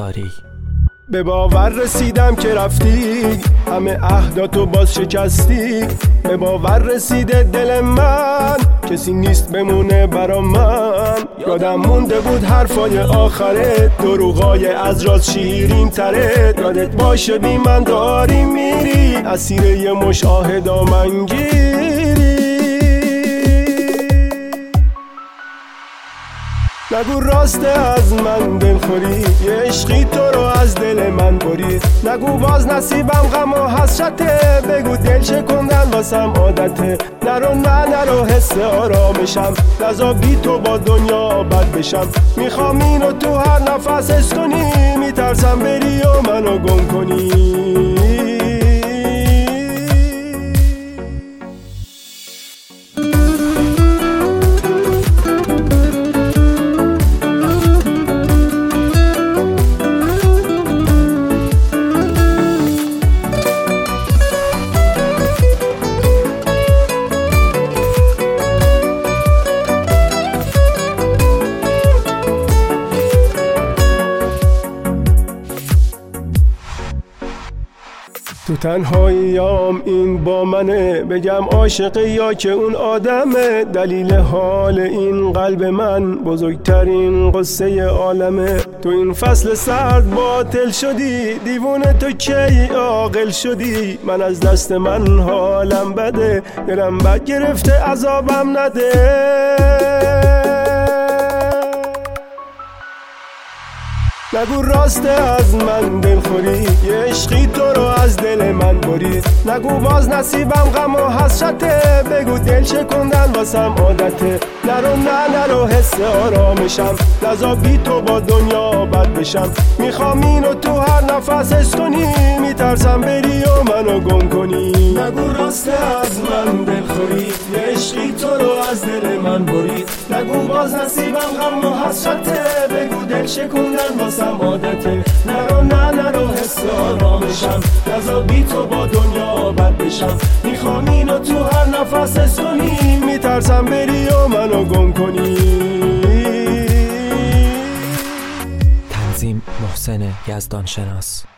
انصاری. به باور رسیدم که رفتی، همه عهداتو باز شکستی. به باور رسیده دل من، کسی نیست بمونه برا من. یادم مونده بود حرفای آخرت، دروغای از راز شیرین تره. یادت باشه بی من داری میری، اسیر یه مشاهده دامنگیری. نگو راسته از من دلخوری، یه عشقی تو رو از دل من برید. نگو باز نصیبم غم و حسرته، بگو دل شکندن واسم عادته. نرو حس آرامشم، نزا بی تو با دنیا بد بشم. میخوام اینو تو هر نفس حس کنی، میترسم بری و منو گم کنی. تو تنهاییام این با منه، بگم عاشقه یا که اون آدمه. دلیل حال این قلب من، بزرگترین قصه عالمه. تو این فصل سرد باطل شدی، دیوونه تو کی عاقل شدی. من از دست من حالم بده، دلم بد گرفته عذابم نده. نگو راسته از من دلخوری، یه عشقی تو رو از دل من برید. نگو باز نصیبم غم و حسرته، بگو دل شکندن واسم عادته. نرو حس آرامشم، نزا بی تو با دنیا بد بشم. میخوام اینو تو هر نفس حس کنی، میترسم بری و منو گم کنی. نگو راسته از من دلخوری، یه عشقی تو رو از دل من برید. نگو باز نصیبم غم و حسرته، بگو دل شکندن واسم عادته. نرو حس آرامشم، نزا بی تو با دنیا بد بشم. میخوام اینو تو هر نفس حس کنی، میترسم بری و منو گم کنی. تنظیم محسن یزدانشناس.